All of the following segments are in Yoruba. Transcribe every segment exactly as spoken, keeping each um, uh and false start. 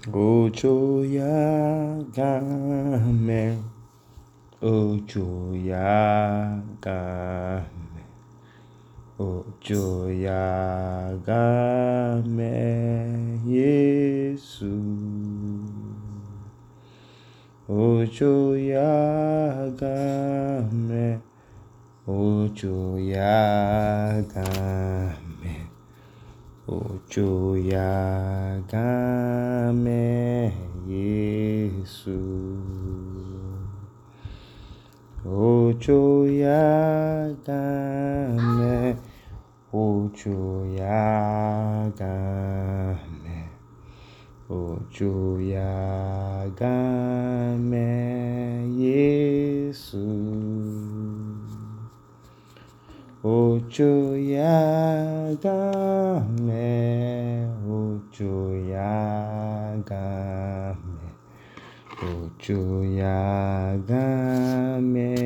Ocho ya game, ocho ya game, ocho ya game, Yesu. Ocho ya game, ocho ya game. Ocho ya game, Yesu. Ocho ya game, ocho ya game, ocho ya game, Yesu. Ocho ya game, ocho ya game, ocho ya game,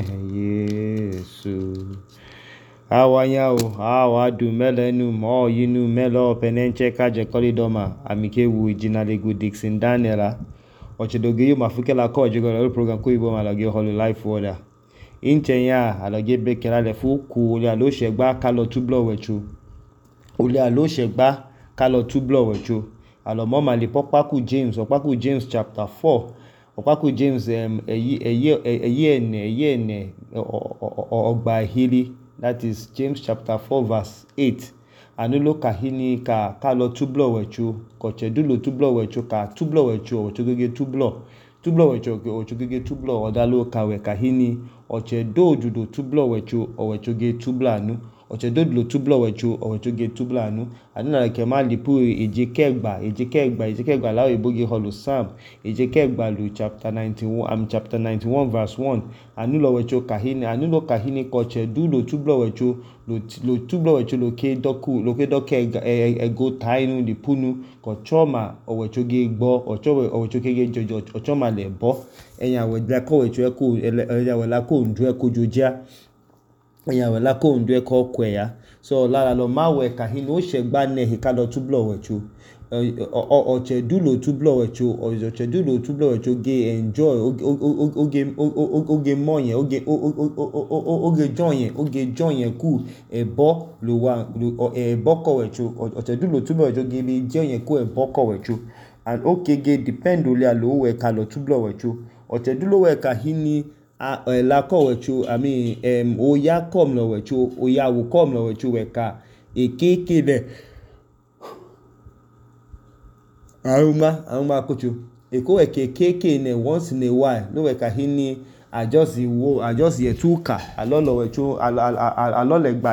Yesu. Awanya o, awa du melenu mo yinu melo penenche kaje kolidoma amike wu jinalegu Dixon Daniela. Ochedoge yu mafukela ko jigolo program ko ibo malage holo life order. Inche ya alage bekela le fu ku ole alo segba kalo tublo wechu ole alo segba kalo tublo wechu alo mo mali popaku James opaku James chapter four opaku James um eyi eyi eyi ene eyi ene ogba hili, that is James chapter four verse eight. Anulo kahini ka kalo tublo wechu koche dulo tublo wechu ka tublo wechu ochogege tublo tublo wecho ochogege tublo odalo kawe kahini oche do judo tublo wecho owechoge tublanu oche do judo tublo wecho owechoge tublanu adina like ma lipu eje kegba eje kegba eje kegba lawo iboge holo Psalm eje kegba lu chapter ninety-one am um, chapter ninety-one verse one anulo wecho kahini anulo kahini koche dudo tublo wecho lo lo tublo wecho lo ke doku lo ke doke ego tainu lipunu kochoma owechoge gbo ochowe owechoge jojo ochoma le bo eyan we bla ko wecho eko eya we la ko ndu eko jojia eyan we la ko ndu eko kweya so lara lo mawe kahini o segba ne he ka lo tublo wecho oche dulo tublo wecho oche dulo tublo wecho ge enjoy oge oge moyen oge oge joyen oge joyen ku ebo lo wa ebo ko wecho oche dulo tublo wecho ge be joyen ku ebo ko wecho and okay ge depend ole alo we ka lo tublo wecho oche dulo we kahini a la ko wecho I mean em oya kom lo wecho oya wo kom lo wecho we ka ekeke de aruma aruma kocho eko eke keke ne once in a while no we kahini I just wo I just ye tuka alolo wecho alolo egba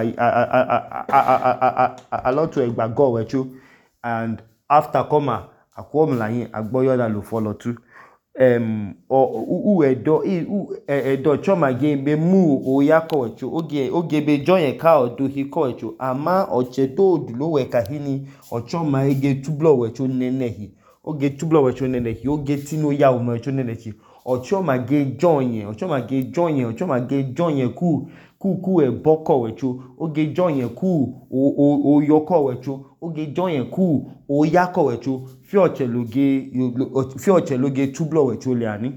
aloto egba go wecho and after koma akwom layin agboyoda lo follow tu um u edo u edo choma ge be mu oya ko wecho oge oge be join ka odo hi ko wecho ama ochedo odulo we kahini ochoma ege tublo wecho nenehi oge tublo wecho nenehi oge tino ya o wecho nenehi ochoma ge join ochoma ge join ochoma ge join ku ku ku e boko wecho oge join ku o o yoko wecho oge join ku o yako wecho fi ocheloge fi ocheloge tublo wecho le ani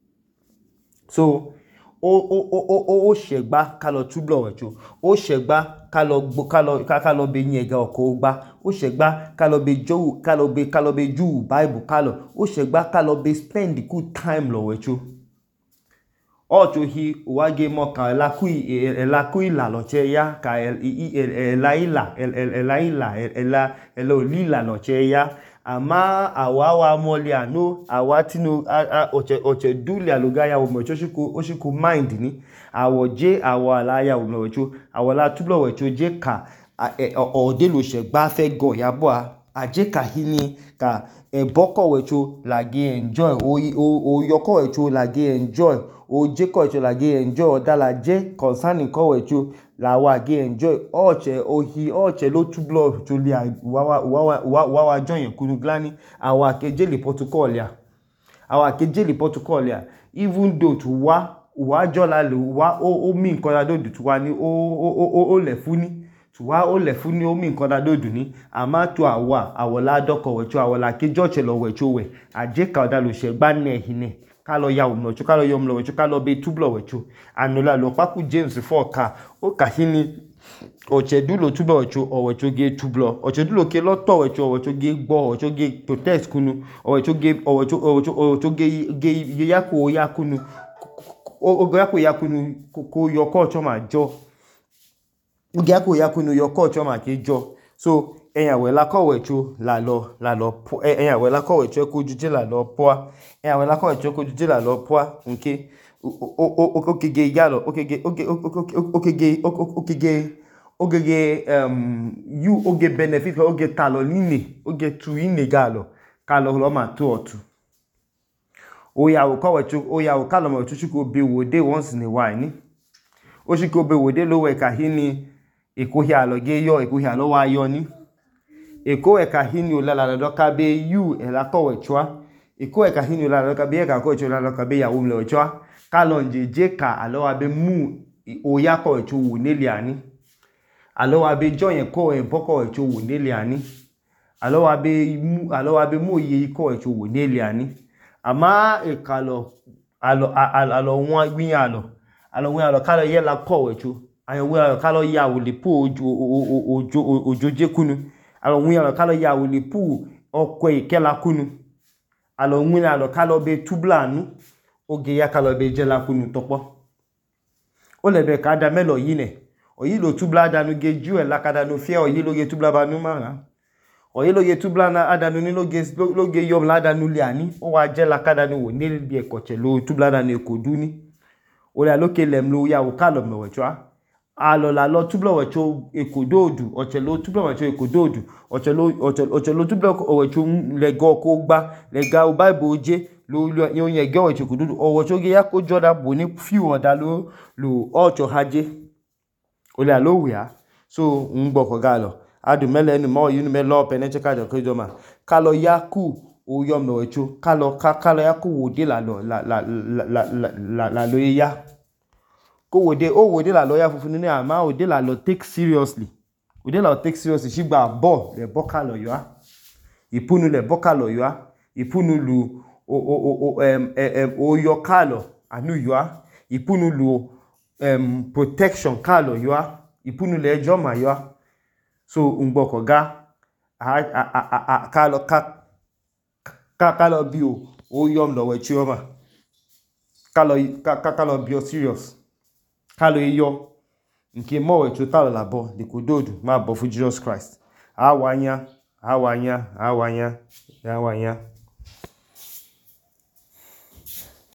so o o o o o segba kalo tublo wecho o segba kalo kalo kalo be nyega oko gba o segba kalo be jo kalo be kalo be ju bible kalo o segba kalo be spend good time lo wecho ocho hi wage mo ka la ku la ku ila lo che ya ka la ila la ila la la olila lo che ya ama awawa moli anu awatinu oche oche dule aluga ya wo choshiku oshiku mind ni awoje awala ya wo cho awala tublo wecho je ka ode lo segba fe go ya bo aje ka hini ka eboko wecho lage enjoy o o yoko wecho lage enjoy o je ko wecho lage enjoy odala je concerning ko wecho la wa ge enjoy oche ohi oche lo tublo to li wa wa wa wa join kunu glani awa keje le protocol ya awa keje le protocol ya even though to wa wa jola le wa o o mi nkan la do tu wa ni o o o le funi tuwa o le funi omi nkan da do duni ama to awa awola doko wecho awola ke joche lo wecho we aje ka oda lo se gba ne hine ka lo ya umlo chu ka lo yomlo wecho ka lo be tublo wecho anola lo paku James four ka o ka hini ochedulo tublo wecho o wecho ge tublo ochedulo ke lo to wecho o wecho ge gbo o wecho ge protest kunu o wecho ge o wecho o wecho o wecho ge ge yakwo yakunu o go yakwo yakunu ko yo culture ma jo Ugi ako yakunu yo culture ma ke jo. So eyan we la ko wecho la lo la lo po eyan we la ko wecho ko juje la lo po eyan we la ko wecho ko juje la lo po nke o o o okege yalo okege oge okege okege okege um you oge benefit oge talo nine oge tu ine galo kalo lo ma to otu o ya o ko wecho o ya o kalo mo wecho ko be wo dey once in a while ni o shi ko be wo dey lo we ka hini Eko hi alo ge yo eko hi alo wa yo ni eko e ka hini ola la do ka be you e la ko wechwa eko e ka hini ola la do ka be ka ko wechwa la ka be ya wo mle wechwa ka lo nje je ka alo wa be mu o ya ko wechwa wo nele ani alo wa be jo yen ko en boko wechwa wo nele ani alo wa be mu alo wa be mu ye ko wechwa wo nele ani ama e ka lo alo alo won gbin alo alo won alo ka lo ye la ko wechwa ayo wi alo kalo ya wo le pu ojo ojo ojoje kunu alo wi alo kalo ya wo le pu okwe ikela kunu alo wi alo kalo be tublanu oge ya kalo be je la kunu topo o le be ka da melo yi ne oyi lo tubla danu ge ju e la kada no fie oyi lo ge tubla banu mara oyi lo ge tubla na adanu ni lo ge lo ge yom la danu li ani o wa je la kada ni wo ni bi e koche lo tubla danu e koduni o le alo ke lem lo ya wo kalo me wechwa alo la lo tublo wecho ekododu ochelo tublo wecho ekododu ochelo ochelo tublo wecho le go ko gba le ga o bible je lo yo yen ge wecho ekododu o wecho ge ya ko joda bo ni few oda lo lo ocho haje o le alo wia so ngbo ko ga lo adu mele ni mo yinu me lo pene che ka jo ko joma ka lo yaku o yom no wecho ka lo ka ka lo yaku wo de la lo la la la la la lo ya ko wode o wode la lawyer funfun ni ama wode la lo take seriously wode la take seriously shi gba bo le boka lo yo ipunu le boka lo yo ipunu lu o o o em em o yo kalo anu yo ipunu lu em protection kalo yo ipunu le joma yo so ngbo ko ga a a a kalo ka ka kalo bi o o yom lo we chioma kalo ka kalo bi o serious Kalo iyo nke mo wecho talo la bo de kododu ma bo fu Jesus Christ awanya awanya awanya awanya